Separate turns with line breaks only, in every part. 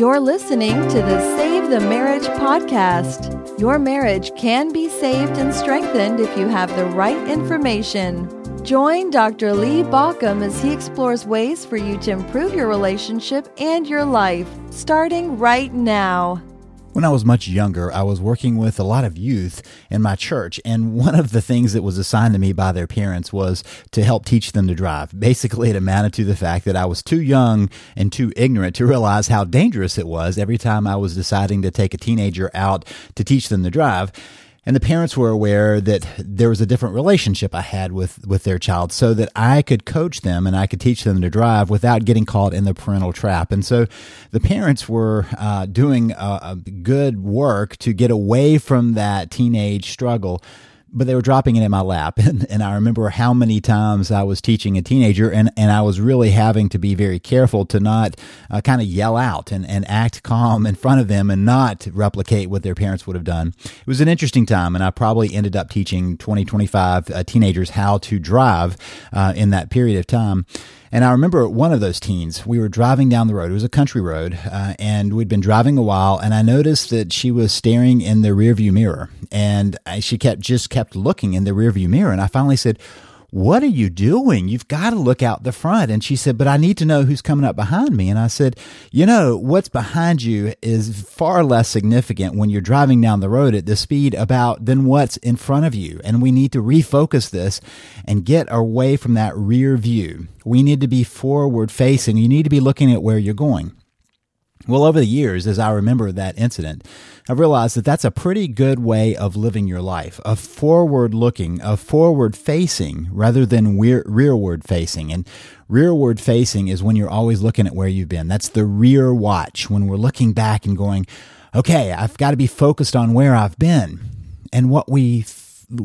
You're listening to the Save the Marriage podcast. Your marriage can be saved and strengthened if you have the right information. Join Dr. Lee Baucom as he explores ways for you to improve your relationship and your life, starting right now.
When I was much younger, I was working with a lot of youth in my church, and one of the things that was assigned to me by their parents was to help teach them to drive. Basically, it amounted to the fact that I was too young and too ignorant to realize how dangerous it was every time I was deciding to take a teenager out to teach them to drive. And the parents were aware that there was a different relationship I had with their child so that I could coach them and I could teach them to drive without getting caught in the parental trap. And so the parents were doing a good work to get away from that teenage struggle, but they were dropping it in my lap. And I remember how many times I was teaching a teenager and I was really having to be very careful to not kind of yell out and act calm in front of them and not replicate what their parents would have done. It was an interesting time, and I probably ended up teaching 20, 25 teenagers how to drive in that period of time. And I remember one of those teens, we were driving down the road. It was a country road, and we'd been driving a while, and I noticed that she was staring in the rearview mirror, and she just kept looking in the rearview mirror. And I finally said, "What are you doing? You've got to look out the front." And she said, "But I need to know who's coming up behind me." And I said, "You know, what's behind you is far less significant when you're driving down the road at this speed than what's in front of you. And we need to refocus this and get away from that rear view. We need to be forward facing. You need to be looking at where you're going." Well, over the years, as I remember that incident, I've realized that that's a pretty good way of living your life, of forward looking, of forward facing rather than rearward facing. And rearward facing is when you're always looking at where you've been. That's the rear watch, when we're looking back and going, okay, I've got to be focused on where I've been. And what we've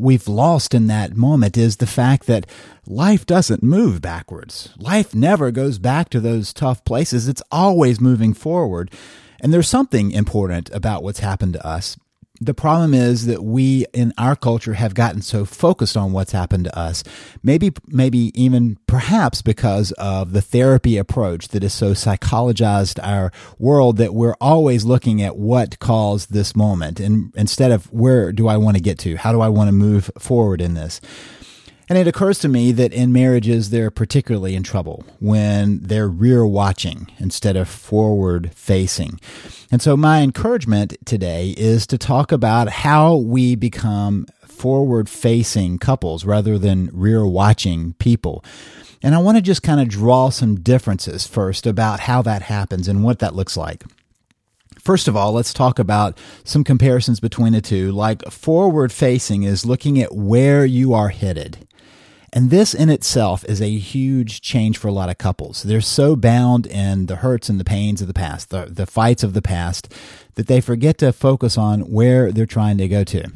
lost in that moment is the fact that life doesn't move backwards. Life never goes back to those tough places. It's always moving forward. And there's something important about what's happened to us. The problem is that we in our culture have gotten so focused on what's happened to us, maybe even perhaps because of the therapy approach that is so psychologized our world, that we're always looking at what caused this moment and instead of where do I want to get to? How do I want to move forward in this? And it occurs to me that in marriages, they're particularly in trouble when they're rear watching instead of forward facing. And so my encouragement today is to talk about how we become forward facing couples rather than rear watching people. And I want to just kind of draw some differences first about how that happens and what that looks like. First of all, let's talk about some comparisons between the two. Like forward facing is looking at where you are headed. And this in itself is a huge change for a lot of couples. They're so bound in the hurts and the pains of the past, the fights of the past, that they forget to focus on where they're trying to go to.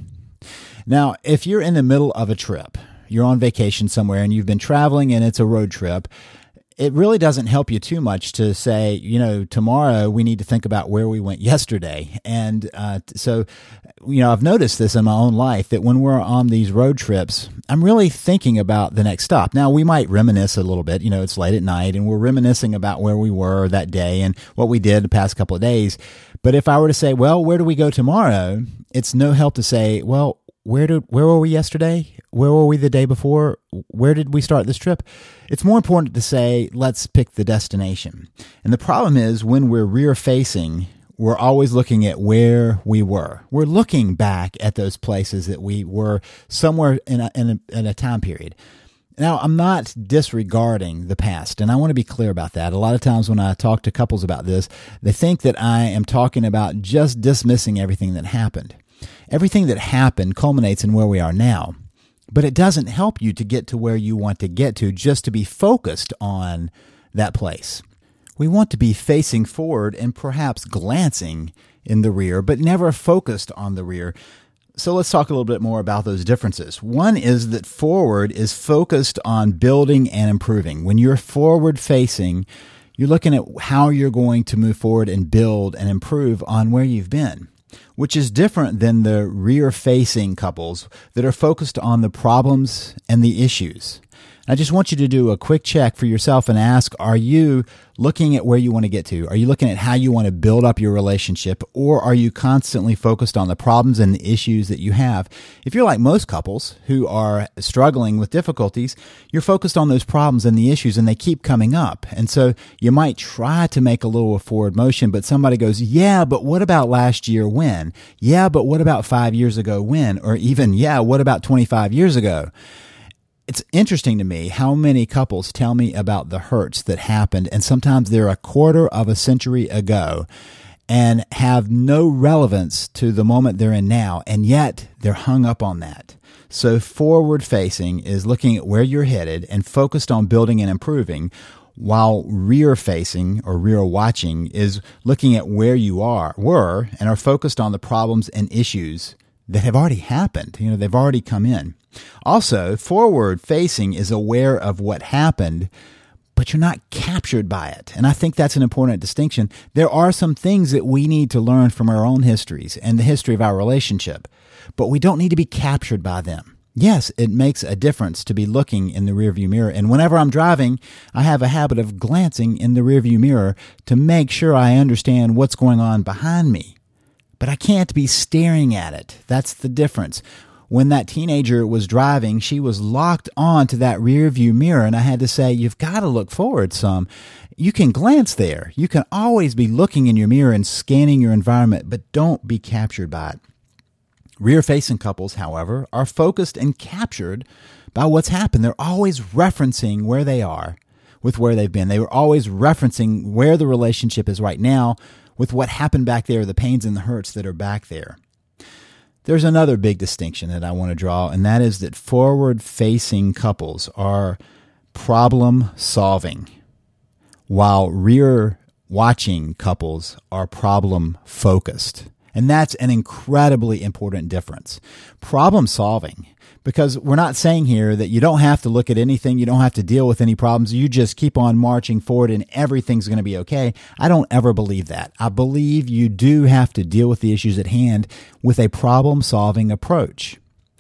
Now, if you're in the middle of a trip, you're on vacation somewhere and you've been traveling and it's a road trip, it really doesn't help you too much to say, tomorrow we need to think about where we went yesterday. And so I've noticed this in my own life that when we're on these road trips, I'm really thinking about the next stop. Now, we might reminisce a little bit. It's late at night and we're reminiscing about where we were that day and what we did the past couple of days. But if I were to say, well, where do we go tomorrow? It's no help to say, well, where were we yesterday? Where were we the day before? Where did we start this trip? It's more important to say, let's pick the destination. And the problem is when we're rear facing, we're always looking at where we were. We're looking back at those places that we were somewhere in a time period. Now, I'm not disregarding the past, and I want to be clear about that. A lot of times when I talk to couples about this, they think that I am talking about just dismissing everything that happened. Everything that happened culminates in where we are now, but it doesn't help you to get to where you want to get to just to be focused on that place. We want to be facing forward and perhaps glancing in the rear, but never focused on the rear. So let's talk a little bit more about those differences. One is that forward is focused on building and improving. When you're forward facing, you're looking at how you're going to move forward and build and improve on where you've been, which is different than the rear-facing couples that are focused on the problems and the issues. I just want you to do a quick check for yourself and ask, are you looking at where you want to get to? Are you looking at how you want to build up your relationship, or are you constantly focused on the problems and the issues that you have? If you're like most couples who are struggling with difficulties, you're focused on those problems and the issues, and they keep coming up. And so you might try to make a little forward motion, but somebody goes, yeah, but what about last year when? Yeah, but what about 5 years ago when? Or even, yeah, what about 25 years ago? It's interesting to me how many couples tell me about the hurts that happened, and sometimes they're a quarter of a century ago and have no relevance to the moment they're in now, and yet they're hung up on that. So forward facing is looking at where you're headed and focused on building and improving, while rear facing or rear watching is looking at where you were and are focused on the problems and issues that have already happened. They've already come in. Also, forward-facing is aware of what happened, but you're not captured by it. And I think that's an important distinction. There are some things that we need to learn from our own histories and the history of our relationship, but we don't need to be captured by them. Yes, it makes a difference to be looking in the rearview mirror. And whenever I'm driving, I have a habit of glancing in the rearview mirror to make sure I understand what's going on behind me. But I can't be staring at it. That's the difference. When that teenager was driving, she was locked on to that rear view mirror, and I had to say, you've got to look forward some. You can glance there. You can always be looking in your mirror and scanning your environment, but don't be captured by it. Rear-facing couples, however, are focused and captured by what's happened. They're always referencing where they are with where they've been. They were always referencing where the relationship is right now with what happened back there, the pains and the hurts that are back there. There's another big distinction that I want to draw, and that is that forward-facing couples are problem-solving, while rear-watching couples are problem-focused. And that's an incredibly important difference. Problem-solving, because we're not saying here that you don't have to look at anything, you don't have to deal with any problems, you just keep on marching forward and everything's going to be okay. I don't ever believe that. I believe you do have to deal with the issues at hand with a problem-solving approach.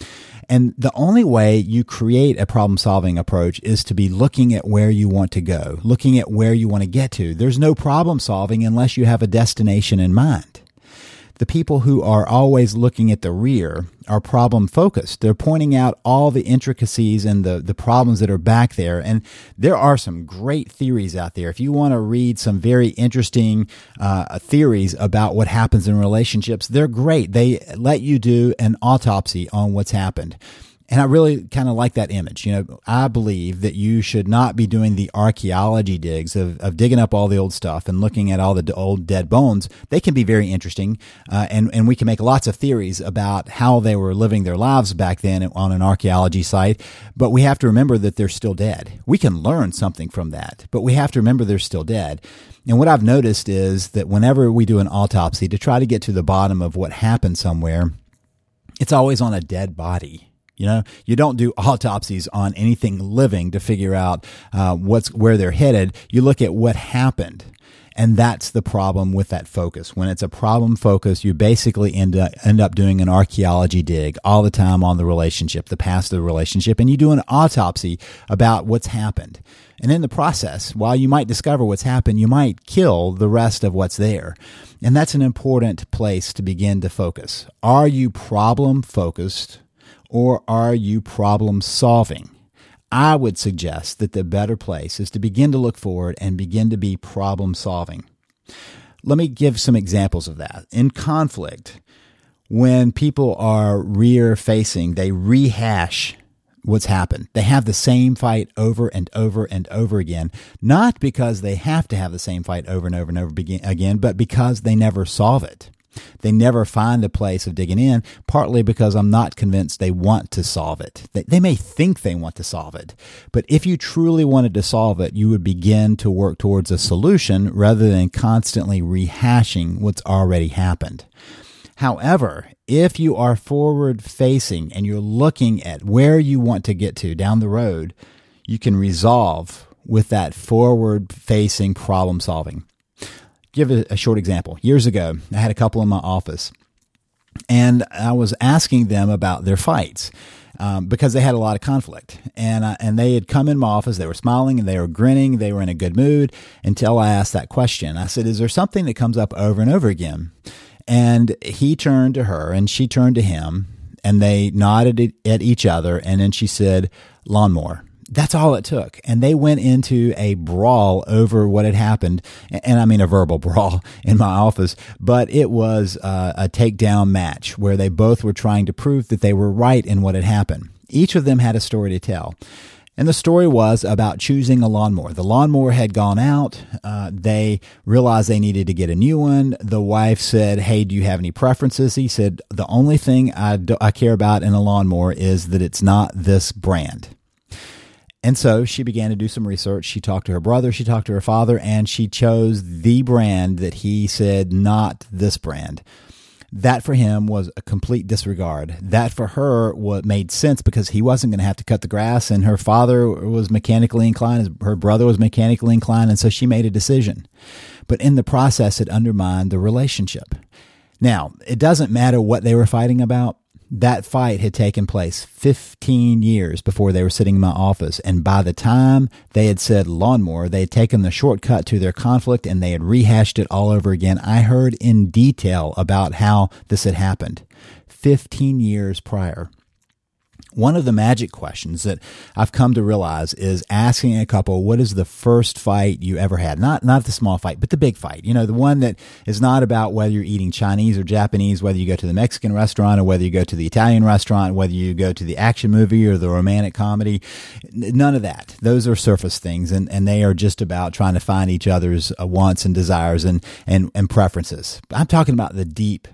And the only way you create a problem-solving approach is to be looking at where you want to go, looking at where you want to get to. There's no problem-solving unless you have a destination in mind. The people who are always looking at the rear are problem-focused. They're pointing out all the intricacies and the problems that are back there. And there are some great theories out there. If you want to read some very interesting theories about what happens in relationships, they're great. They let you do an autopsy on what's happened. And I really kind of like that image. I believe that you should not be doing the archaeology digs of digging up all the old stuff and looking at all the old dead bones. They can be very interesting, and we can make lots of theories about how they were living their lives back then on an archaeology site. But we have to remember that they're still dead. We can learn something from that, but we have to remember they're still dead. And what I've noticed is that whenever we do an autopsy to try to get to the bottom of what happened somewhere, it's always on a dead body. You don't do autopsies on anything living to figure out where they're headed. You look at what happened, and that's the problem with that focus. When it's a problem focus, you basically end up doing an archaeology dig all the time on the relationship, the past of the relationship, and you do an autopsy about what's happened. And in the process, while you might discover what's happened, you might kill the rest of what's there. And that's an important place to begin to focus. Are you problem focused? Or are you problem solving? I would suggest that the better place is to begin to look forward and begin to be problem solving. Let me give some examples of that. In conflict, when people are rear facing, they rehash what's happened. They have the same fight over and over and over again, not because they have to have the same fight over and over and over again, but because they never solve it. They never find a place of digging in, partly because I'm not convinced they want to solve it. They may think they want to solve it, but if you truly wanted to solve it, you would begin to work towards a solution rather than constantly rehashing what's already happened. However, if you are forward-facing and you're looking at where you want to get to down the road, you can resolve with that forward-facing problem-solving. Give a short example. Years ago, I had a couple in my office, and I was asking them about their fights. because they had a lot of conflict. And they had come in my office, they were smiling and they were grinning, they were in a good mood until I asked that question. I said, is there something that comes up over and over again? And he turned to her and she turned to him and they nodded at each other. And then she said, lawnmower. That's all it took. And they went into a brawl over what had happened. And I mean a verbal brawl in my office, but it was a takedown match where they both were trying to prove that they were right in what had happened. Each of them had a story to tell. And the story was about choosing a lawnmower. The lawnmower had gone out. They realized they needed to get a new one. The wife said, hey, do you have any preferences? He said, the only thing I care about in a lawnmower is that it's not this brand. And so she began to do some research. She talked to her brother, she talked to her father, and she chose the brand that he said, not this brand. That for him was a complete disregard. That for her made sense because he wasn't going to have to cut the grass, and her father was mechanically inclined, her brother was mechanically inclined, and so she made a decision. But in the process, it undermined the relationship. Now, it doesn't matter what they were fighting about. That fight had taken place 15 years before they were sitting in my office. And by the time they had said lawnmower, they had taken the shortcut to their conflict and they had rehashed it all over again. I heard in detail about how this had happened 15 years prior. One of the magic questions that I've come to realize is asking a couple, what is the first fight you ever had? Not the small fight, but the big fight. You know, the one that is not about whether you're eating Chinese or Japanese, whether you go to the Mexican restaurant or whether you go to the Italian restaurant, whether you go to the action movie or the romantic comedy. None of that. Those are surface things, and they are just about trying to find each other's wants and desires and preferences. I'm talking about the deep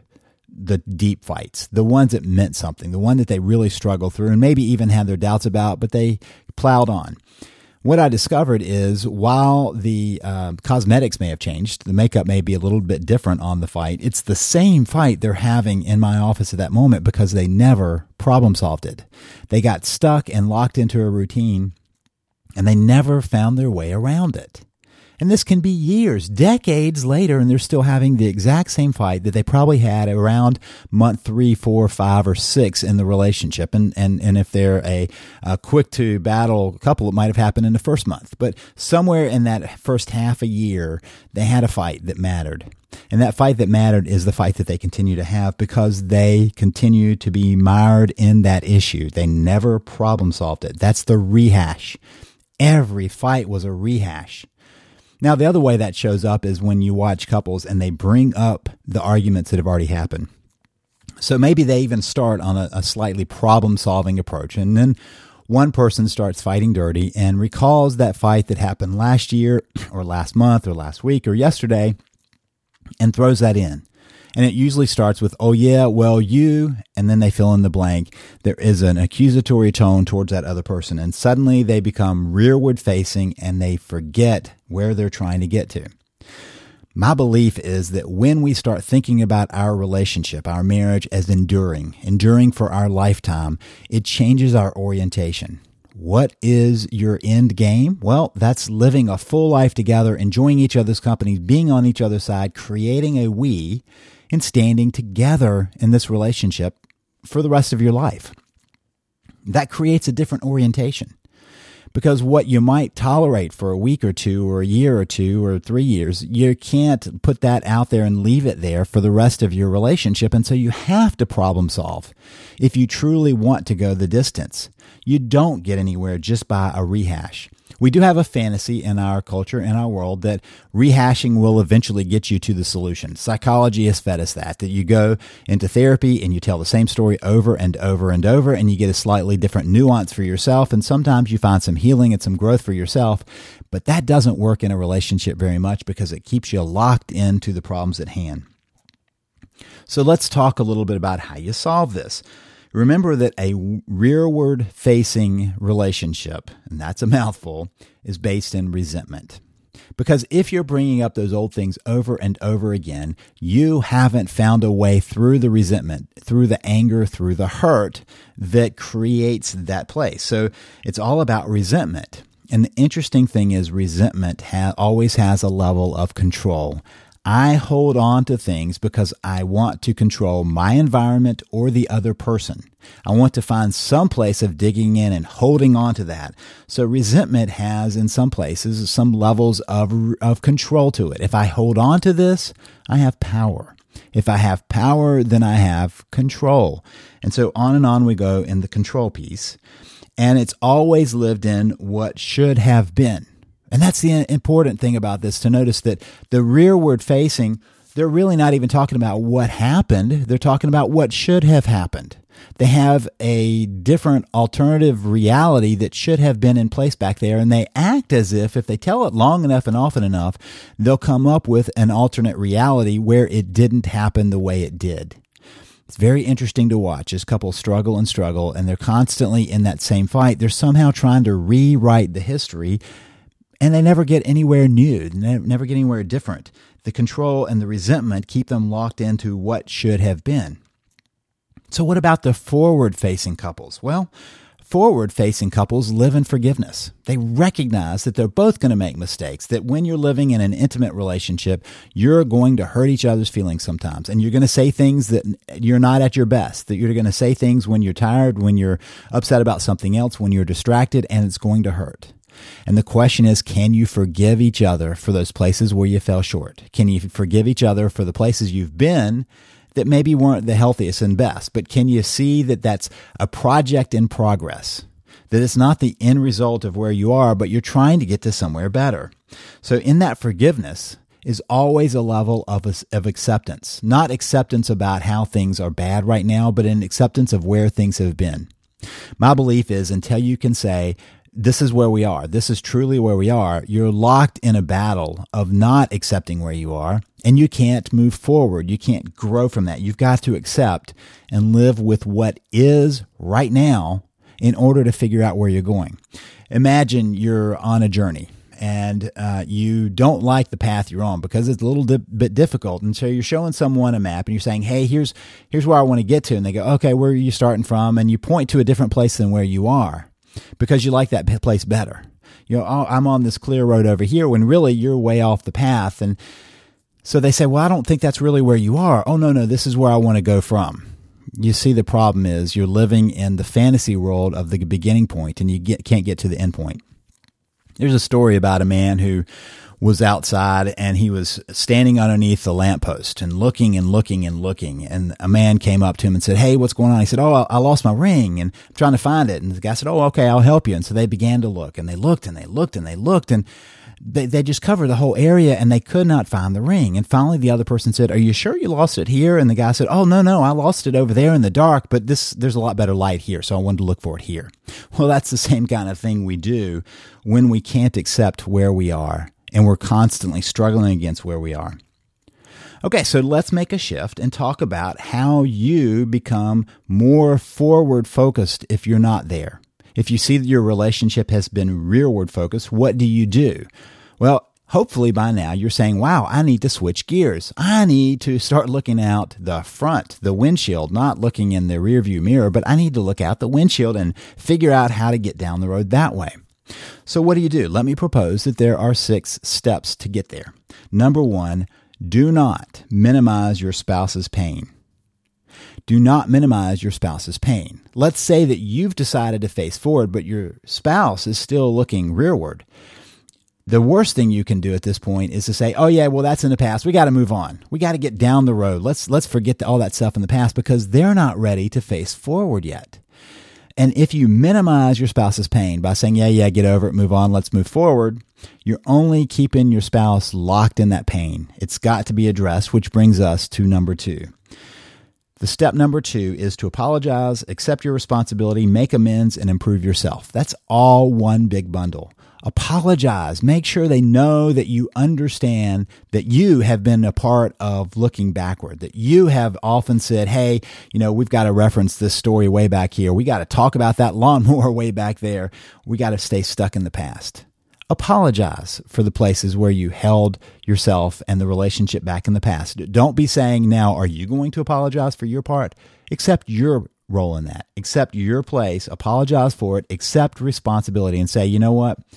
fights, the ones that meant something, the one that they really struggled through and maybe even had their doubts about, but they plowed on. What I discovered is while the cosmetics may have changed, the makeup may be a little bit different on the fight, it's the same fight they're having in my office at that moment because they never problem solved it. They got stuck and locked into a routine and they never found their way around it. And this can be years, decades later, and they're still having the exact same fight that they probably had around month 3, 4, 5, or 6 in the relationship. And if they're a quick to battle couple, it might have happened in the first month. But somewhere in that first half a year, they had a fight that mattered. And that fight that mattered is the fight that they continue to have because they continue to be mired in that issue. They never problem solved it. That's the rehash. Every fight was a rehash. Now, the other way that shows up is when you watch couples and they bring up the arguments that have already happened. So maybe they even start on a slightly problem-solving approach, and then one person starts fighting dirty and recalls that fight that happened last year or last month or last week or yesterday and throws that in. And it usually starts with, oh yeah, well you, and then they fill in the blank. There is an accusatory tone towards that other person. And suddenly they become rearward facing and they forget where they're trying to get to. My belief is that when we start thinking about our relationship, our marriage as enduring for our lifetime, it changes our orientation. What is your end game? Well, that's living a full life together, enjoying each other's company, being on each other's side, creating a we, and standing together in this relationship for the rest of your life. That creates a different orientation because what you might tolerate for a week or two or a year or 2 or 3 years, you can't put that out there and leave it there for the rest of your relationship. And so you have to problem solve if you truly want to go the distance. You don't get anywhere just by a rehash. We do have a fantasy in our culture, in our world, that rehashing will eventually get you to the solution. Psychology has fed us that you go into therapy and you tell the same story over and over and over, and you get a slightly different nuance for yourself, and sometimes you find some healing and some growth for yourself, but that doesn't work in a relationship very much because it keeps you locked into the problems at hand. So let's talk a little bit about how you solve this. Remember that a rearward-facing relationship, and that's a mouthful, is based in resentment. Because if you're bringing up those old things over and over again, you haven't found a way through the resentment, through the anger, through the hurt that creates that place. So it's all about resentment. And the interesting thing is resentment always has a level of control. I hold on to things because I want to control my environment or the other person. I want to find some place of digging in and holding on to that. So resentment has, in some places, some levels of control to it. If I hold on to this, I have power. If I have power, then I have control. And so on we go in the control piece. And it's always lived in what should have been. And that's the important thing about this, to notice that the rearward facing, they're really not even talking about what happened. They're talking about what should have happened. They have a different alternative reality that should have been in place back there, and they act as if they tell it long enough and often enough, they'll come up with an alternate reality where it didn't happen the way it did. It's very interesting to watch as couples struggle, and they're constantly in that same fight. They're somehow trying to rewrite the history, and they never get anywhere new, never get anywhere different. The control and the resentment keep them locked into what should have been. So what about the forward-facing couples? Well, forward-facing couples live in forgiveness. They recognize that they're both going to make mistakes, that when you're living in an intimate relationship, you're going to hurt each other's feelings sometimes, and you're going to say things that you're not at your best, that you're going to say things when you're tired, when you're upset about something else, when you're distracted, and it's going to hurt. And the question is, can you forgive each other for those places where you fell short? Can you forgive each other for the places you've been that maybe weren't the healthiest and best? But can you see that that's a project in progress? That it's not the end result of where you are, but you're trying to get to somewhere better. So in that forgiveness is always a level of acceptance. Not acceptance about how things are bad right now, but an acceptance of where things have been. My belief is, until you can say, this is where we are, this is truly where we are, you're locked in a battle of not accepting where you are, and you can't move forward. You can't grow from that. You've got to accept and live with what is right now in order to figure out where you're going. Imagine you're on a journey and you don't like the path you're on because it's a little bit difficult. And so you're showing someone a map and you're saying, hey, here's where I want to get to. And they go, okay, where are you starting from? And you point to a different place than where you are, because you like that place better. You know, oh, I'm on this clear road over here, when really you're way off the path. And so they say, well, I don't think that's really where you are. Oh, no, this is where I want to go from. You see, the problem is you're living in the fantasy world of the beginning point, and you can't get to the end point. There's a story about a man who was outside, and he was standing underneath the lamppost and looking and looking and looking. And a man came up to him and said, hey, what's going on? He said, oh, I lost my ring and I'm trying to find it. And the guy said, oh, okay, I'll help you. And so they began to look, and they looked and they looked and they looked, and they just covered the whole area, and they could not find the ring. And finally the other person said, are you sure you lost it here? And the guy said, oh, no, I lost it over there in the dark, but there's a lot better light here, so I wanted to look for it here. Well, that's the same kind of thing we do when we can't accept where we are, and we're constantly struggling against where we are. Okay, so let's make a shift and talk about how you become more forward focused if you're not there. If you see that your relationship has been rearward focused, what do you do? Well, hopefully by now you're saying, wow, I need to switch gears. I need to start looking out the front, the windshield, not looking in the rearview mirror, but I need to look out the windshield and figure out how to get down the road that way. So what do? Let me propose that there are 6 steps to get there. Number 1, do not minimize your spouse's pain. Do not minimize your spouse's pain. Let's say that you've decided to face forward, but your spouse is still looking rearward. The worst thing you can do at this point is to say, oh yeah, well, that's in the past. We got to move on. We got to get down the road. Let's forget all that stuff in the past, because they're not ready to face forward yet. And if you minimize your spouse's pain by saying, yeah, get over it, move on, let's move forward, you're only keeping your spouse locked in that pain. It's got to be addressed, which brings us to number 2. The step number 2 is to apologize, accept your responsibility, make amends, and improve yourself. That's all one big bundle. Apologize. Make sure they know that you understand that you have been a part of looking backward, that you have often said, hey, we've got to reference this story way back here. We got to talk about that lawnmower way back there. We got to stay stuck in the past. Apologize for the places where you held yourself and the relationship back in the past. Don't be saying now, are you going to apologize for your part? Accept your role in that. Accept your place. Apologize for it. Accept responsibility and say, you know what?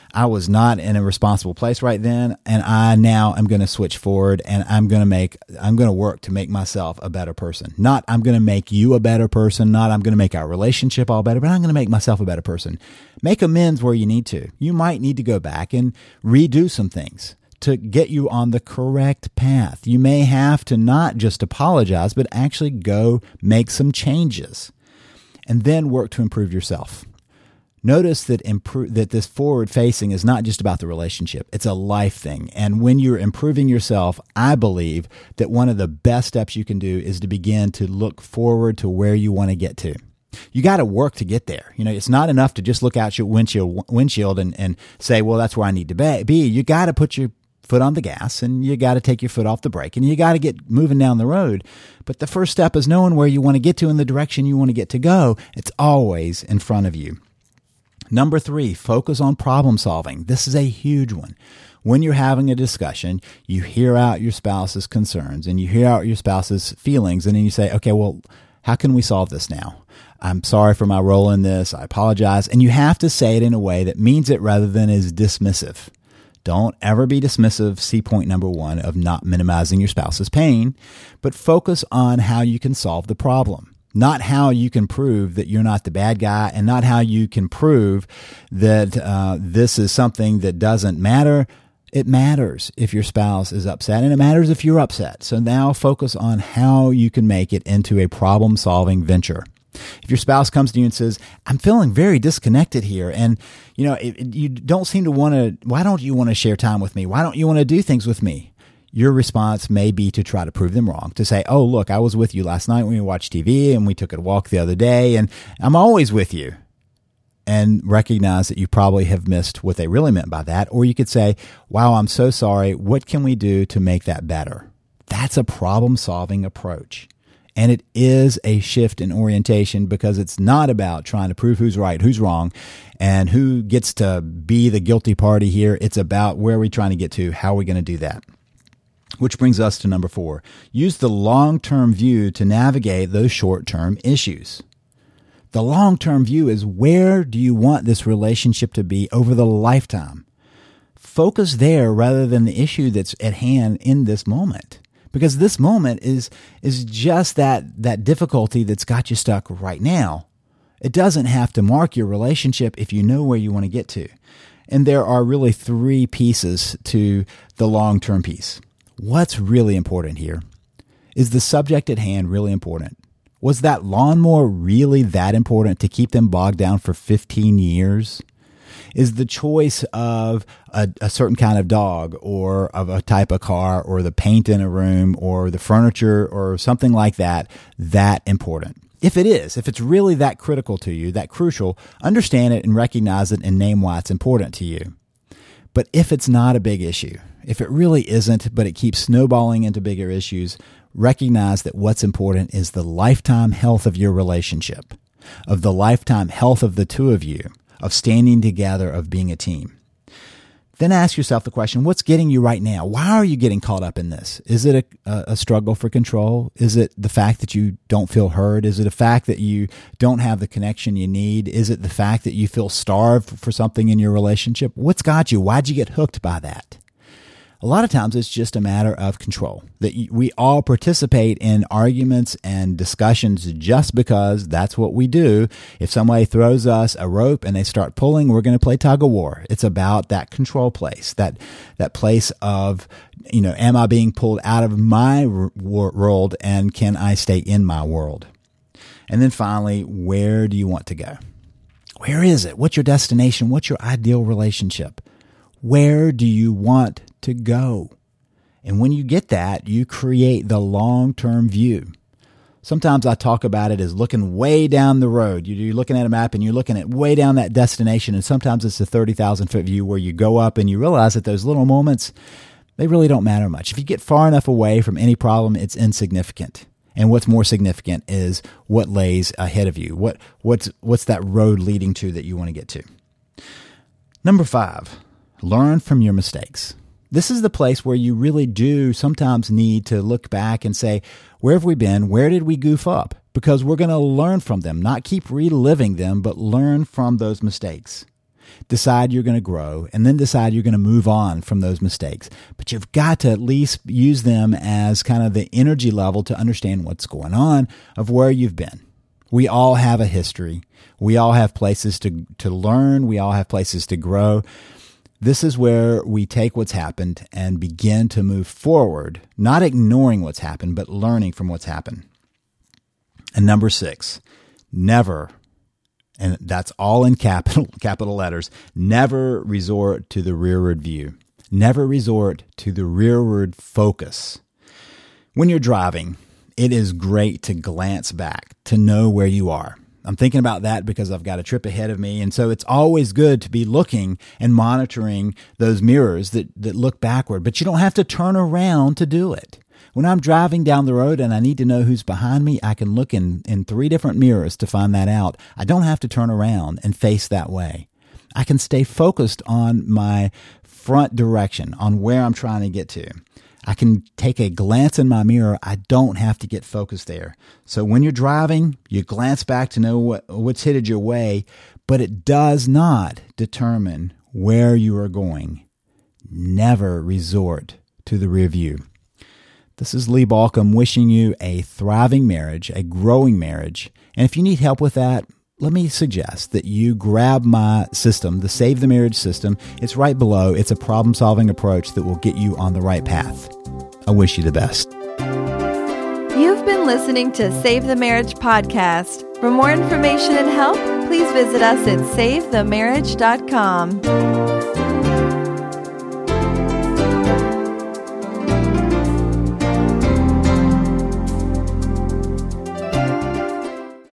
I was not in a responsible place right then, and I now am going to switch forward, and I'm going to work to make myself a better person. Not I'm going to make you a better person, not I'm going to make our relationship all better, but I'm going to make myself a better person. Make amends where you need to. You might need to go back and redo some things to get you on the correct path. You may have to not just apologize, but actually go make some changes and then work to improve yourself. Notice that that this forward facing is not just about the relationship. It's a life thing. And when you're improving yourself, I believe that one of the best steps you can do is to begin to look forward to where you want to get to. You got to work to get there. It's not enough to just look out your windshield and say, well, that's where I need to be. You got to put your foot on the gas, and you got to take your foot off the brake, and you got to get moving down the road. But the first step is knowing where you want to get to in the direction you want to get to go. It's always in front of you. Number 3, focus on problem solving. This is a huge one. When you're having a discussion, you hear out your spouse's concerns and you hear out your spouse's feelings, and then you say, okay, well, how can we solve this now? I'm sorry for my role in this. I apologize. And you have to say it in a way that means it rather than is dismissive. Don't ever be dismissive. See point number 1 of not minimizing your spouse's pain, but focus on how you can solve the problem. Not how you can prove that you're not the bad guy, and not how you can prove that this is something that doesn't matter. It matters if your spouse is upset, and it matters if you're upset. So now focus on how you can make it into a problem-solving venture. If your spouse comes to you and says, I'm feeling very disconnected here, and you don't seem to want to, why don't you want to share time with me? Why don't you want to do things with me? Your response may be to try to prove them wrong, to say, oh, look, I was with you last night when we watched TV, and we took a walk the other day, and I'm always with you. And recognize that you probably have missed what they really meant by that. Or you could say, wow, I'm so sorry. What can we do to make that better? That's a problem-solving approach. And it is a shift in orientation, because it's not about trying to prove who's right, who's wrong, and who gets to be the guilty party here. It's about where are we trying to get to? How are we going to do that? Which brings us to number 4. Use the long-term view to navigate those short-term issues. The long-term view is, where do you want this relationship to be over the lifetime? Focus there rather than the issue that's at hand in this moment. Because this moment is just that difficulty that's got you stuck right now. It doesn't have to mark your relationship if you know where you want to get to. And there are really 3 pieces to the long-term piece. What's really important here? Is the subject at hand really important? Was that lawnmower really that important to keep them bogged down for 15 years? Is the choice of a certain kind of dog, or of a type of car, or the paint in a room, or the furniture, or something like that important? If it is, if it's really that critical to you, that crucial, understand it and recognize it and name why it's important to you. But if it's not a big issue, if it really isn't, but it keeps snowballing into bigger issues, recognize that what's important is the lifetime health of your relationship, of the lifetime health of the two of you, of standing together, of being a team. Then ask yourself the question, what's getting you right now? Why are you getting caught up in this? Is it a struggle for control? Is it the fact that you don't feel heard? Is it a fact that you don't have the connection you need? Is it the fact that you feel starved for something in your relationship? What's got you? Why'd you get hooked by that? A lot of times it's just a matter of control, that we all participate in arguments and discussions just because that's what we do. If somebody throws us a rope and they start pulling, we're going to play tug of war. It's about that control place, that place of, am I being pulled out of my world, and can I stay in my world? And then finally, where do you want to go? Where is it? What's your destination? What's your ideal relationship? Where do you want to go? And when you get that, you create the long-term view. Sometimes I talk about it as looking way down the road. You're looking at a map and you're looking at way down that destination. And sometimes it's a 30,000-foot view where you go up and you realize that those little moments, they really don't matter much. If you get far enough away from any problem, it's insignificant. And what's more significant is what lays ahead of you. What's that road leading to that you want to get to? Number 5, learn from your mistakes. This is the place where you really do sometimes need to look back and say, where have we been? Where did we goof up? Because we're going to learn from them, not keep reliving them, but learn from those mistakes. decide you're going to grow, and then decide you're going to move on from those mistakes. But you've got to at least use them as kind of the energy level to understand what's going on of where you've been. We all have a history. We all have places to learn. We all have places to grow. This is where we take what's happened and begin to move forward, not ignoring what's happened, but learning from what's happened. And number 6, never, and that's all in capital letters, never resort to the rearward view. Never resort to the rearward focus. When you're driving, it is great to glance back, to know where you are. I'm thinking about that because I've got a trip ahead of me. And so it's always good to be looking and monitoring those mirrors that look backward. But you don't have to turn around to do it. When I'm driving down the road and I need to know who's behind me, I can look in 3 different mirrors to find that out. I don't have to turn around and face that way. I can stay focused on my front direction, on where I'm trying to get to. I can take a glance in my mirror. I don't have to get focused there. So when you're driving, you glance back to know what's headed your way, but it does not determine where you are going. Never resort to the rear view. This is Lee Baucom wishing you a thriving marriage, a growing marriage. And if you need help with that, let me suggest that you grab my system, the Save the Marriage system. It's right below. It's a problem-solving approach that will get you on the right path. I wish you the best.
You've been listening to Save the Marriage podcast. For more information and help, please visit us at SaveTheMarriage.com.